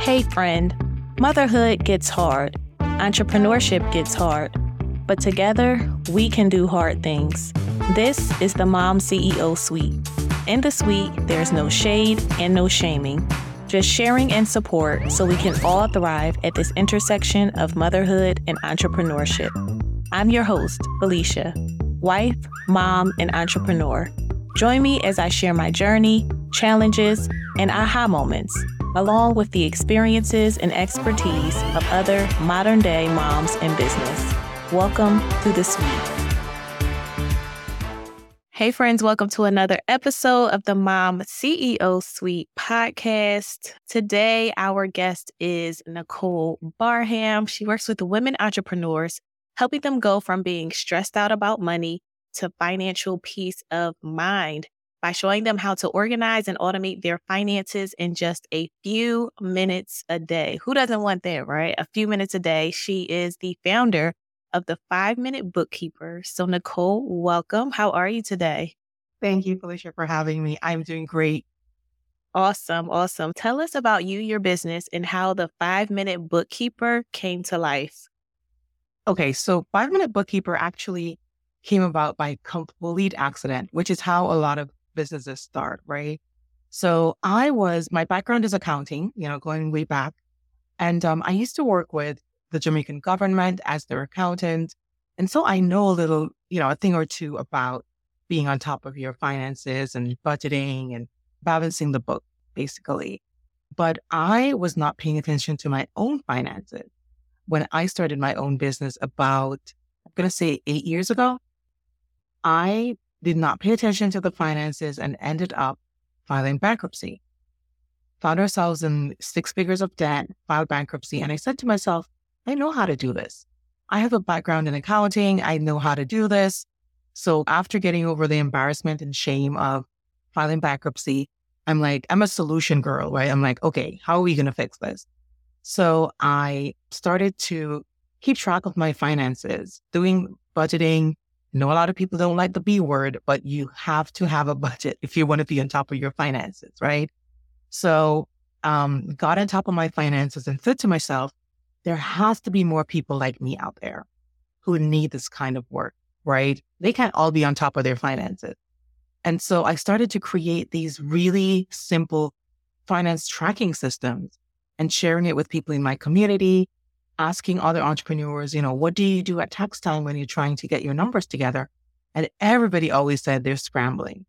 Hey friend, motherhood gets hard, entrepreneurship gets hard, but together we can do hard things. This is the Mom CEO Suite. In the suite, there's no shade and no shaming, just sharing and support so we can all thrive at this intersection of motherhood and entrepreneurship. I'm your host, Felicia, wife, mom, and entrepreneur. Join me as I share my journey, challenges, and aha moments, along with the experiences and expertise of other modern-day moms in business. Welcome to the suite. Hey friends, welcome to another episode of the Mom CEO Suite podcast. Today, our guest is Nicole Barham. She works with women entrepreneurs, helping them go from being stressed out about money to financial peace of mind by showing them how to organize and automate their finances in just a few minutes a day. Who doesn't want that, right? A few minutes a day. She is the founder of the 5-Minute Bookkeeper. So Nicole, welcome. How are you today? Thank you, Felicia, for having me. I'm doing great. Awesome. Tell us about you, your business, and how the 5-Minute Bookkeeper came to life. Okay, so 5-Minute Bookkeeper actually came about by complete accident, which is how a lot of businesses start, right? So my background is accounting, going way back. And I used to work with the Jamaican government as their accountant. And so I know a little, a thing or two about being on top of your finances and budgeting and balancing the book, basically. But I was not paying attention to my own finances when I started my own business about, I'm going to say 8 years ago. I did not pay attention to the finances and ended up filing bankruptcy. Found ourselves in 6 figures of debt, filed bankruptcy. And I said to myself, I know how to do this. I have a background in accounting. I know how to do this. So after getting over the embarrassment and shame of filing bankruptcy, I'm a solution girl, right? I'm like, okay, how are we going to fix this? So I started to keep track of my finances, doing budgeting. I know a lot of people don't like the B word, but you have to have a budget if you want to be on top of your finances, right? So got on top of my finances and said to myself, there has to be more people like me out there who need this kind of work, right? They can't all be on top of their finances. And so I started to create these really simple finance tracking systems and sharing it with people in my community, asking other entrepreneurs, what do you do at tax time when you're trying to get your numbers together? And everybody always said they're scrambling.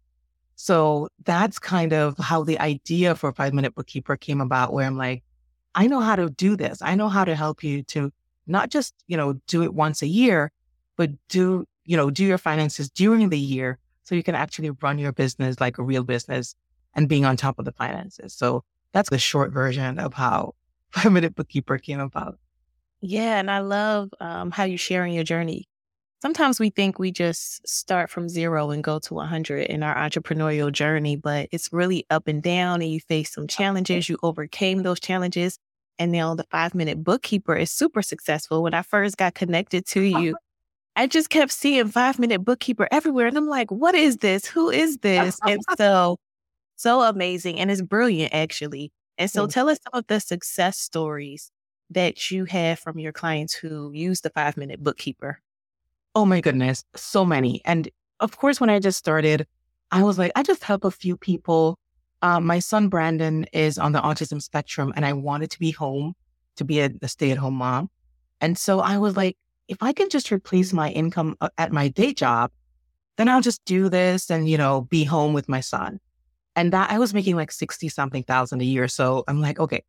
So that's kind of how the idea for 5-Minute Bookkeeper came about, where I'm like, I know how to do this. I know how to help you to not just, do it once a year, but do your finances during the year so you can actually run your business like a real business and being on top of the finances. So that's the short version of how 5-Minute Bookkeeper came about. Yeah, and I love how you're sharing your journey. Sometimes we think we just start from 0 and go to 100 in our entrepreneurial journey, but it's really up and down, and you face some challenges. You overcame those challenges, and now the 5-Minute Bookkeeper is super successful. When I first got connected to you, I just kept seeing 5-Minute Bookkeeper everywhere, and I'm like, what is this? Who is this? And so amazing, and it's brilliant, actually. And so tell us some of the success stories that you have from your clients who use the 5-Minute Bookkeeper. Oh my goodness, so many. And of course, when I just started, I was like, I just help a few people. My son, Brandon, is on the autism spectrum, and I wanted to be home to be a stay-at-home mom. And so I was like, if I can just replace my income at my day job, then I'll just do this and, be home with my son. And that I was making like 60 something thousand a year. So I'm like, okay,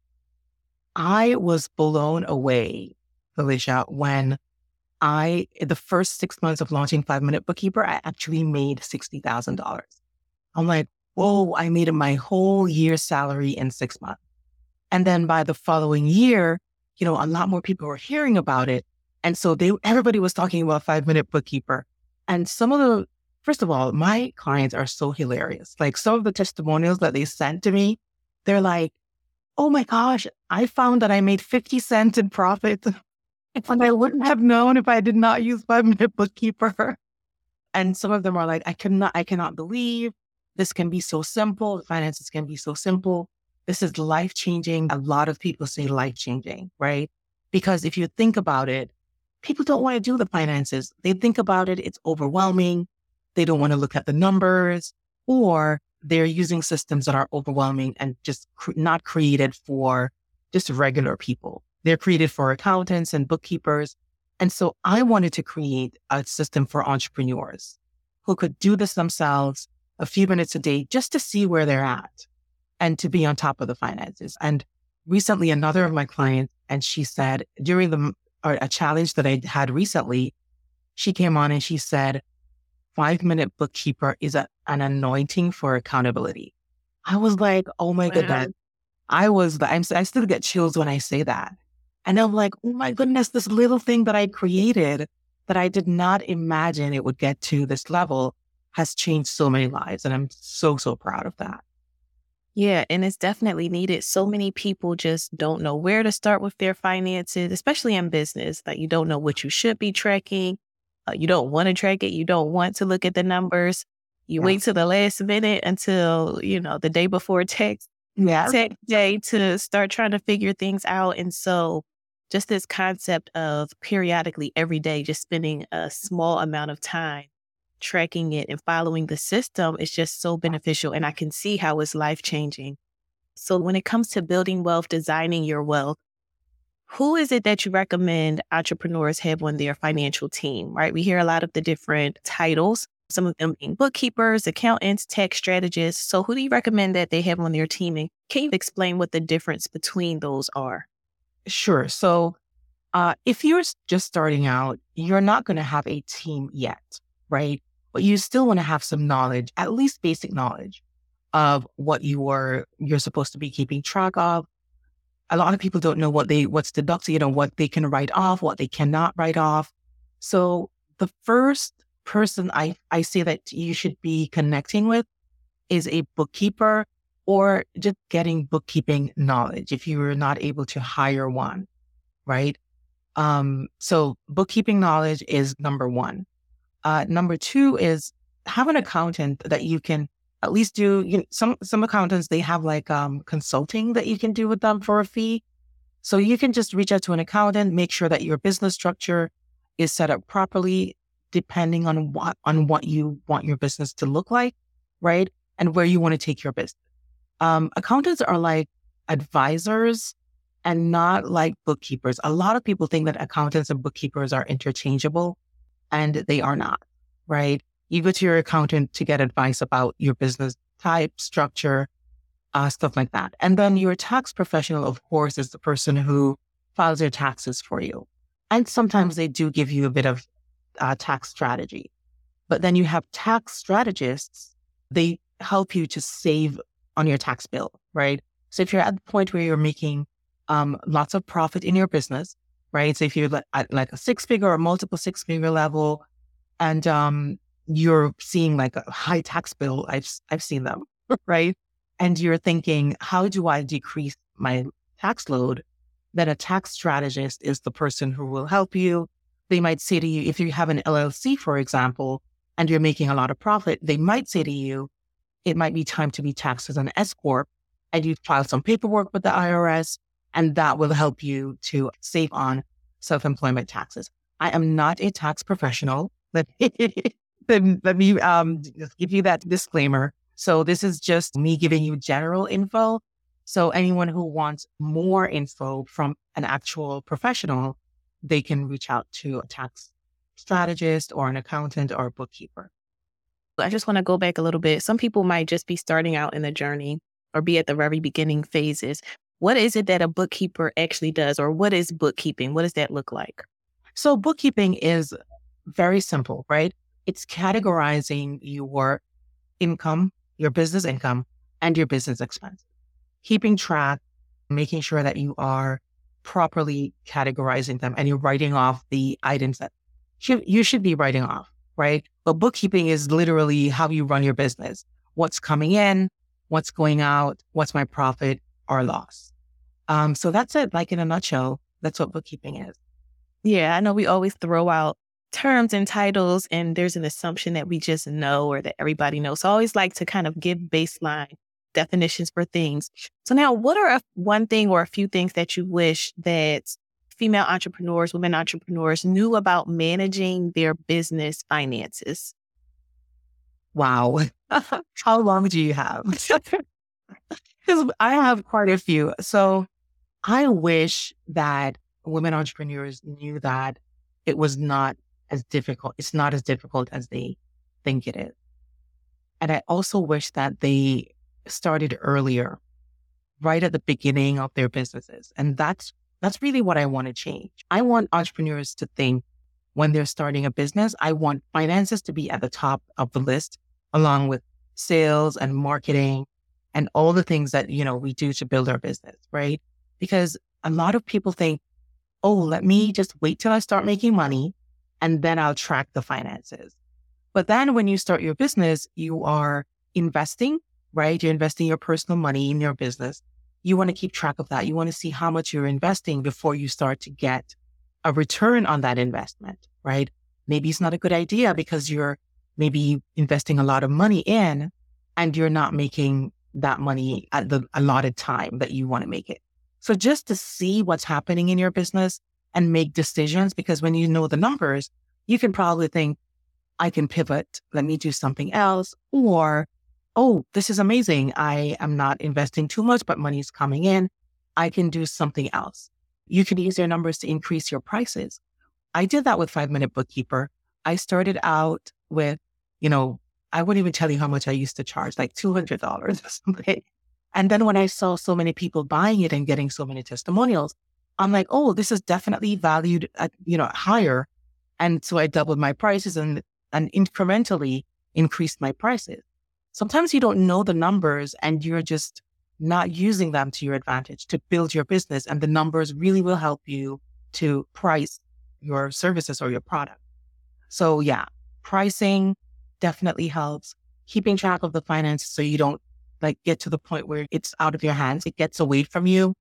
I was blown away, Felicia, when the first 6 months of launching 5-Minute Bookkeeper, I actually made $60,000. I'm like, whoa, I made my whole year's salary in 6 months. And then by the following year, a lot more people were hearing about it. And so everybody was talking about 5-Minute Bookkeeper. And first of all, my clients are so hilarious. Like some of the testimonials that they sent to me, they're like, oh my gosh, I found that I made 50 cents in profit. And I wouldn't have known if I did not use 5-Minute Bookkeeper. And some of them are like, I cannot believe this can be so simple. The finances can be so simple. This is life-changing. A lot of people say life-changing, right? Because if you think about it, people don't want to do the finances. They think about it, it's overwhelming. They don't want to look at the numbers, or they're using systems that are overwhelming and just not created for just regular people. They're created for accountants and bookkeepers. And so I wanted to create a system for entrepreneurs who could do this themselves a few minutes a day just to see where they're at and to be on top of the finances. And recently, another of my clients, and she said during a challenge that I had recently, she came on and she said, 5-minute bookkeeper is an anointing for accountability. I was like, oh my goodness. I still get chills when I say that. And I'm like, oh my goodness, this little thing that I created that I did not imagine it would get to this level has changed so many lives. And I'm so, so proud of that. Yeah, and it's definitely needed. So many people just don't know where to start with their finances, especially in business. Like, you don't know what you should be tracking. You don't want to track it. You don't want to look at the numbers. You wait till the last minute until, the day before tax day to start trying to figure things out. And so just this concept of periodically every day, just spending a small amount of time tracking it and following the system is just so beneficial. And I can see how it's life-changing. So when it comes to building wealth, designing your wealth, who is it that you recommend entrepreneurs have on their financial team, right? We hear a lot of the different titles, some of them being bookkeepers, accountants, tax strategists. So who do you recommend that they have on their team? And can you explain what the difference between those are? Sure. So if you're just starting out, you're not going to have a team yet, right? But you still want to have some knowledge, at least basic knowledge of what you're supposed to be keeping track of. A lot of people don't know what's deducted, what they can write off, what they cannot write off. So the first person I say that you should be connecting with is a bookkeeper, or just getting bookkeeping knowledge if you are not able to hire one, right? So bookkeeping knowledge is number one. Number two is have an accountant that you can at least do. Some accountants, they have like consulting that you can do with them for a fee. So you can just reach out to an accountant, make sure that your business structure is set up properly, depending on what you want your business to look like, right? And where you want to take your business. Accountants are like advisors and not like bookkeepers. A lot of people think that accountants and bookkeepers are interchangeable, and they are not, right? You go to your accountant to get advice about your business type, structure, stuff like that. And then your tax professional, of course, is the person who files your taxes for you. And sometimes they do give you a bit of tax strategy. But then you have tax strategists. They help you to save on your tax bill, right? So if you're at the point where you're making lots of profit in your business, right? So if you're at like a 6-figure or multiple 6-figure level, and you're seeing like a high tax bill, I've seen them, right? And you're thinking, how do I decrease my tax load? Then a tax strategist is the person who will help you. They might say to you, if you have an LLC, for example, and you're making a lot of profit, they might say to you, it might be time to be taxed as an S Corp, and you file some paperwork with the IRS, and that will help you to save on self-employment taxes. I am not a tax professional. Let me just give you that disclaimer. So this is just me giving you general info. So anyone who wants more info from an actual professional, they can reach out to a tax strategist or an accountant or a bookkeeper. I just want to go back a little bit. Some people might just be starting out in the journey or be at the very beginning phases. What is it that a bookkeeper actually does, or what is bookkeeping? What does that look like? So bookkeeping is very simple, right? It's categorizing your income, your business income, and your business expenses. Keeping track, making sure that you are properly categorizing them and you're writing off the items that you should be writing off, right? But bookkeeping is literally how you run your business. What's coming in, what's going out, what's my profit or loss. So that's it. Like in a nutshell, that's what bookkeeping is. Yeah, I know we always throw out terms and titles, and there's an assumption that we just know or that everybody knows. So I always like to kind of give baseline definitions for things. So now, what are one thing or a few things that you wish that female entrepreneurs, women entrepreneurs knew about managing their business finances? Wow. How long do you have? Because I have quite a few. So I wish that women entrepreneurs knew that it was not as difficult. It's not as difficult as they think it is. And I also wish that they started earlier, right at the beginning of their businesses. And that's really what I want to change. I want entrepreneurs to think when they're starting a business, I want finances to be at the top of the list, along with sales and marketing and all the things that, we do to build our business, right? Because a lot of people think, oh, let me just wait till I start making money and then I'll track the finances. But then when you start your business, you are investing, right? You're investing your personal money in your business. You want to keep track of that. You want to see how much you're investing before you start to get a return on that investment, right? Maybe it's not a good idea because you're maybe investing a lot of money in and you're not making that money at the allotted time that you want to make it. So just to see what's happening in your business and make decisions, because when you know the numbers, you can probably think, I can pivot. Let me do something else. Or, oh, this is amazing. I am not investing too much, but money's coming in. I can do something else. You can use your numbers to increase your prices. I did that with 5 Minute Bookkeeper. I started out with, I wouldn't even tell you how much I used to charge, like $200 or something. And then when I saw so many people buying it and getting so many testimonials, I'm like, oh, this is definitely valued at, higher. And so I doubled my prices and incrementally increased my prices. Sometimes you don't know the numbers and you're just not using them to your advantage to build your business. And the numbers really will help you to price your services or your product. So yeah, pricing definitely helps. Keeping track of the finances so you don't get to the point where it's out of your hands. It gets away from you.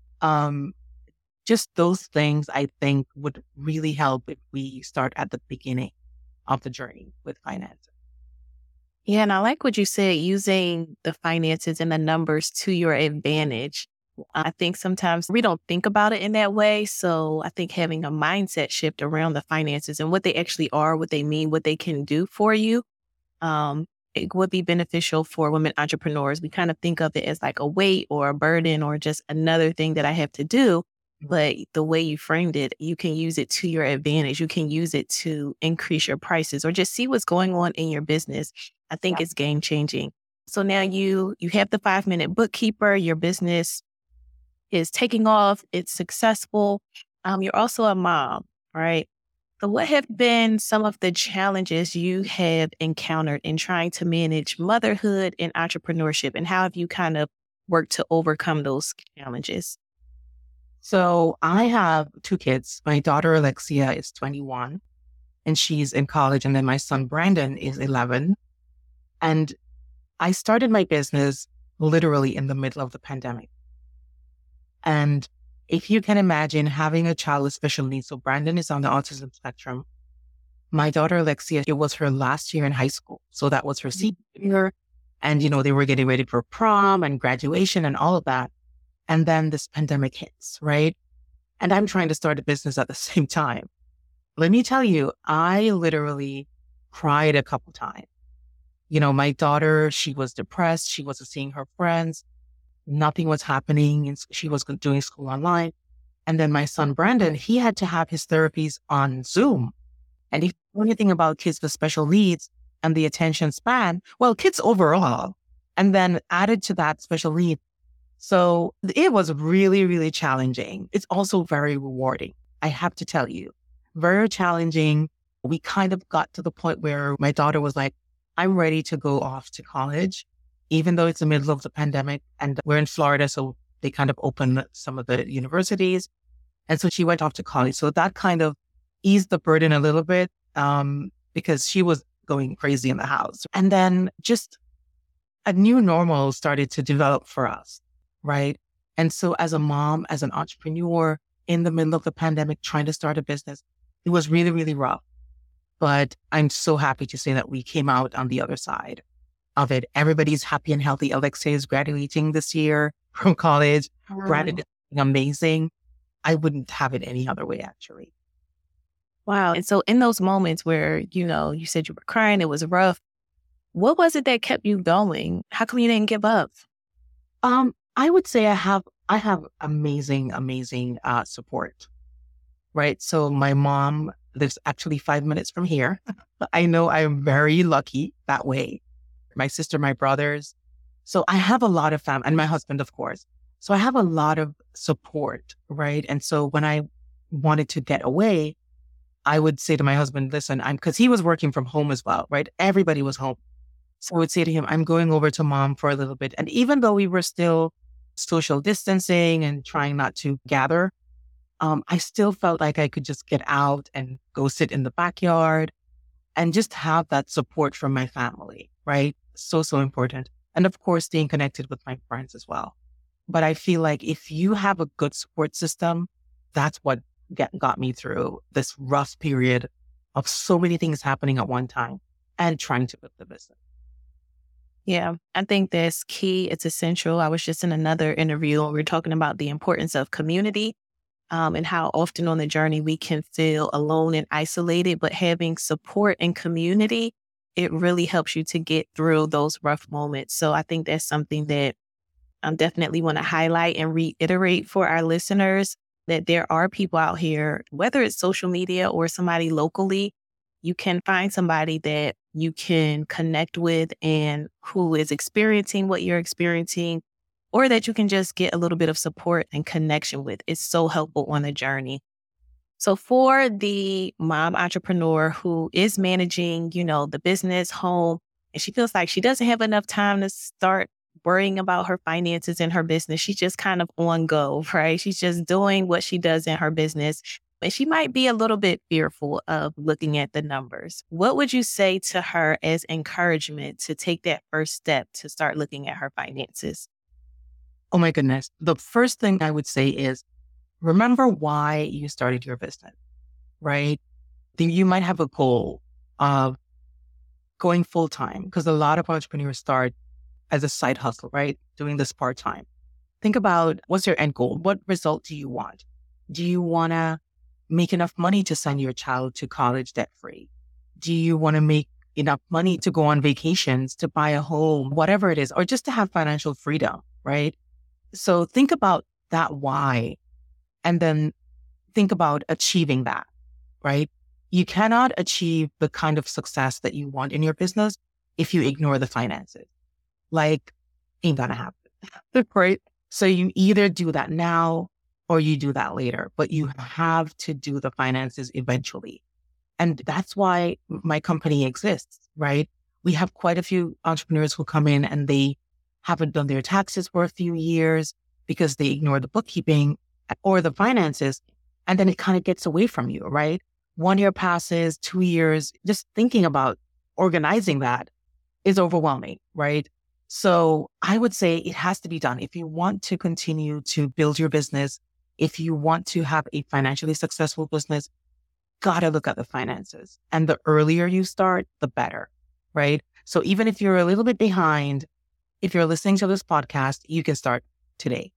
Just those things I think would really help if we start at the beginning of the journey with finance. Yeah, and I like what you said, using the finances and the numbers to your advantage. I think sometimes we don't think about it in that way. So I think having a mindset shift around the finances and what they actually are, what they mean, what they can do for you, it would be beneficial for women entrepreneurs. We kind of think of it as like a weight or a burden or just another thing that I have to do. But the way you framed it, you can use it to your advantage. You can use it to increase your prices or just see what's going on in your business. I think it's game changing. So now you have the 5 Minute Bookkeeper, your business is taking off, it's successful. You're also a mom, right? So what have been some of the challenges you have encountered in trying to manage motherhood and entrepreneurship, and how have you kind of worked to overcome those challenges? So I have 2 kids. My daughter, Alexia, is 21 and she's in college. And then my son, Brandon, is 11. And I started my business literally in the middle of the pandemic. And if you can imagine having a child with special needs, so Brandon is on the autism spectrum. My daughter, Alexia, it was her last year in high school. So that was her senior year. And, they were getting ready for prom and graduation and all of that. And then this pandemic hits, right? And I'm trying to start a business at the same time. Let me tell you, I literally cried a couple times. My daughter, she was depressed. She wasn't seeing her friends. Nothing was happening. And she was doing school online. And then my son, Brandon, he had to have his therapies on Zoom. And if you know anything about kids with special needs and the attention span, well, kids overall, and then added to that special need. So it was really, really challenging. It's also very rewarding. I have to tell you, very challenging. We kind of got to the point where my daughter was like, I'm ready to go off to college, even though it's the middle of the pandemic and we're in Florida. So they kind of opened some of the universities. And so she went off to college. So that kind of eased the burden a little bit because she was going crazy in the house. And then just a new normal started to develop for us. Right. And so as a mom, as an entrepreneur in the middle of the pandemic, trying to start a business, it was really, really rough. But I'm so happy to say that we came out on the other side. of it. Everybody's happy and healthy. Alexei is graduating this year from college. Granted, it's amazing. I wouldn't have it any other way, actually. Wow. And so in those moments where, you said you were crying, it was rough. What was it that kept you going? How come you didn't give up? I would say I have amazing, support, right? So my mom lives actually 5 minutes from here. I know I'm very lucky that way. My sister, my brothers. So I have a lot of family, and my husband, of course. So I have a lot of support, right? And so when I wanted to get away, I would say to my husband, listen, because he was working from home as well, right? Everybody was home. So I would say to him, I'm going over to mom for a little bit. And even though we were still social distancing and trying not to gather, I still felt like I could just get out and go sit in the backyard and just have that support from my family, right? So important. And of course, staying connected with my friends as well. But I feel like if you have a good support system, that's what got me through this rough period of so many things happening at one time and trying to build the business. Yeah, I think that's key. It's essential. I was just in another interview and we were talking about the importance of community and how often on the journey we can feel alone and isolated, but having support and community, it really helps you to get through those rough moments. So I think that's something that I definitely want to highlight and reiterate for our listeners, that there are people out here, whether it's social media or somebody locally, you can find somebody that you can connect with and who is experiencing what you're experiencing, or that you can just get a little bit of support and connection with. It's so helpful on the journey. So for the mom entrepreneur who is managing, the business, home, and she feels like she doesn't have enough time to start worrying about her finances in her business, she's just kind of on go, right? She's just doing what she does in her business. But she might be a little bit fearful of looking at the numbers. What would you say to her as encouragement to take that first step to start looking at her finances? Oh my goodness. The first thing I would say is remember why you started your business, right? Then you might have a goal of going full time, because a lot of entrepreneurs start as a side hustle, right? Doing this part time. Think about what's your end goal? What result do you want? Do you want to make enough money to send your child to college debt free? Do you want to make enough money to go on vacations, to buy a home, whatever it is, or just to have financial freedom, right? So think about that why, and then think about achieving that, right? You cannot achieve the kind of success that you want in your business if you ignore the finances. Like, ain't gonna happen, right? So you either do that now or you do that later, but you have to do the finances eventually. And that's why my company exists, right? We have quite a few entrepreneurs who come in and they haven't done their taxes for a few years because they ignore the bookkeeping or the finances. And then it kind of gets away from you, right? 1 year passes, 2 years, just thinking about organizing that is overwhelming, right? So I would say it has to be done. If you want to continue to build your business, if you want to have a financially successful business, gotta look at the finances. And the earlier you start, the better, right? So even if you're a little bit behind, if you're listening to this podcast, you can start today.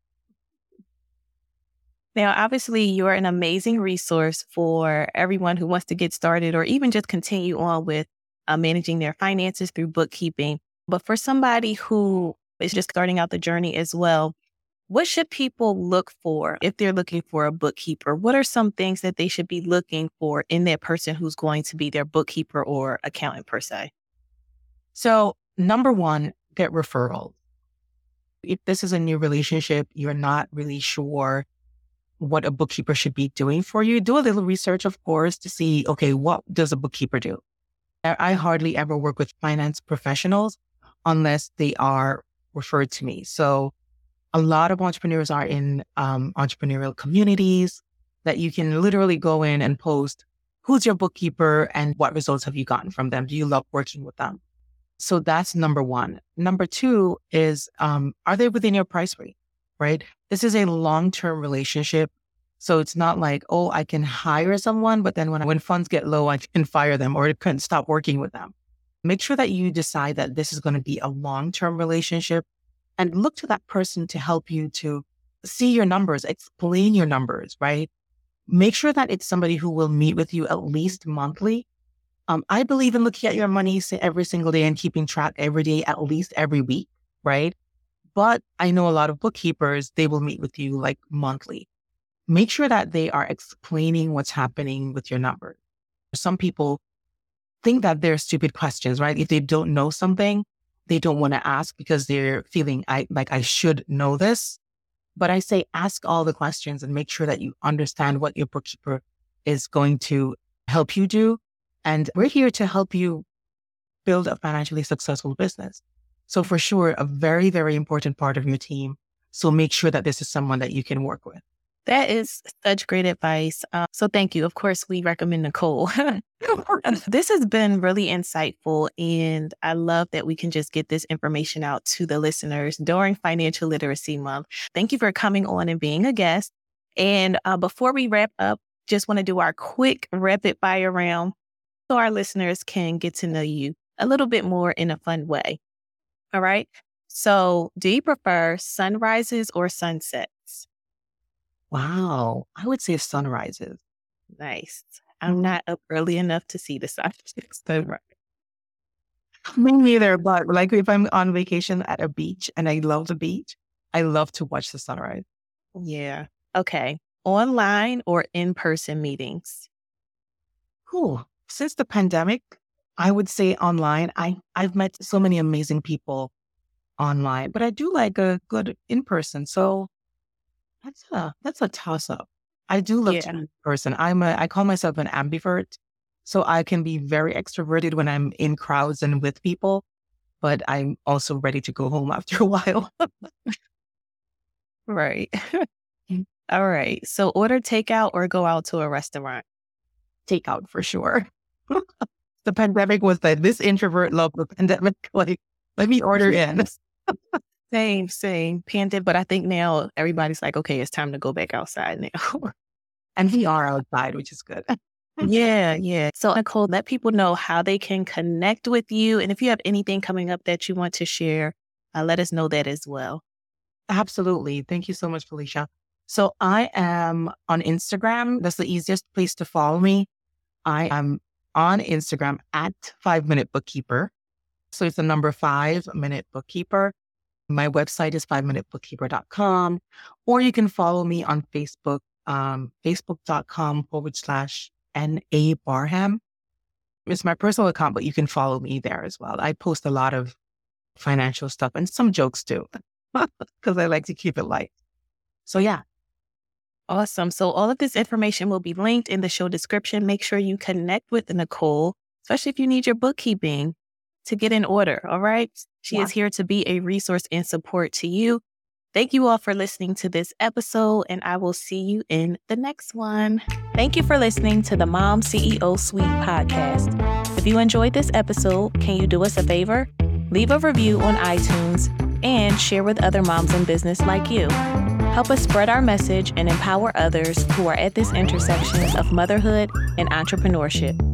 Now, obviously, you're an amazing resource for everyone who wants to get started or even just continue on with managing their finances through bookkeeping. But for somebody who is just starting out the journey as well, what should people look for if they're looking for a bookkeeper? What are some things that they should be looking for in that person who's going to be their bookkeeper or accountant per se? So number one, get referrals. If this is a new relationship, you're not really sure what a bookkeeper should be doing for you, do a little research, of course, to see, okay, what does a bookkeeper do? I hardly ever work with finance professionals unless they are referred to me. So a lot of entrepreneurs are in entrepreneurial communities that you can literally go in and post, who's your bookkeeper and what results have you gotten from them? Do you love working with them? So that's number one. Number two is, are they within your price range, right? This is a long-term relationship. So it's not like, oh, I can hire someone, but then when funds get low, I can fire them or can stop working with them. Make sure that you decide that this is going to be a long-term relationship and look to that person to help you to see your numbers, explain your numbers, right? Make sure that it's somebody who will meet with you at least monthly. I believe in looking at your money every single day and keeping track every day, at least every week, right? But I know a lot of bookkeepers, they will meet with you like monthly. Make sure that they are explaining what's happening with your numbers. Some people think that they're stupid questions, right? If they don't know something, they don't want to ask because they're feeling I should know this. But I say ask all the questions and make sure that you understand what your bookkeeper is going to help you do. And we're here to help you build a financially successful business. So for sure, a very, very important part of your team. So make sure that this is someone that you can work with. That is such great advice. So thank you. Of course, we recommend Nicole. This has been really insightful, and I love that we can just get this information out to the listeners during Financial Literacy Month. Thank you for coming on and being a guest. And before we wrap up, just want to do our quick rapid fire round so our listeners can get to know you a little bit more in a fun way. All right. So do you prefer sunrises or sunsets? Wow. I would say sunrises. Nice. I'm not up early enough to see the sunrise. Me neither, but like if I'm on vacation at a beach and I love the beach, I love to watch the sunrise. Yeah. Okay. Online or in-person meetings? Cool. Since the pandemic, I would say online. I've met so many amazing people online, but I do like a good in-person. So that's a toss-up. I do love to be in person. I call myself an ambivert. So I can be very extroverted when I'm in crowds and with people, but I'm also ready to go home after a while. Right. All right. So order takeout or go out to a restaurant? Takeout for sure. The pandemic was like, this introvert loved the pandemic. Like, let me order in. Same. Pandemic, but I think now everybody's like, okay, it's time to go back outside now. And we are outside, which is good. Yeah. So Nicole, let people know how they can connect with you. And if you have anything coming up that you want to share, let us know that as well. Absolutely. Thank you so much, Felicia. So I am on Instagram. That's the easiest place to follow me. I am on Instagram at 5 Minute Bookkeeper. So it's the number 5 Minute Bookkeeper. My website is 5minutebookkeeper.com, or you can follow me on Facebook, facebook.com/NA Barham. It's my personal account, but you can follow me there as well. I post a lot of financial stuff and some jokes too, because I like to keep it light. So yeah. Awesome. So all of this information will be linked in the show description. Make sure you connect with Nicole, especially if you need your bookkeeping to get in order. All right. She is here to be a resource and support to you. Thank you all for listening to this episode, and I will see you in the next one. Thank you for listening to the Mom CEO Suite podcast. If you enjoyed this episode, can you do us a favor? Leave a review on iTunes and share with other moms in business like you. Help us spread our message and empower others who are at this intersection of motherhood and entrepreneurship.